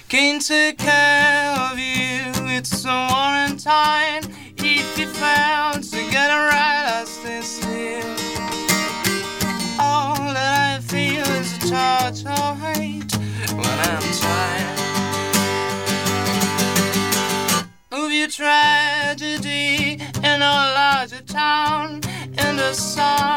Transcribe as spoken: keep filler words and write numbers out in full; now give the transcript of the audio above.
Can't take care of you, it's a war and time. If you fail to get it right, I stay still. All that I feel is a touch of hate when I'm tired of your tragedy in a larger town, in the sun.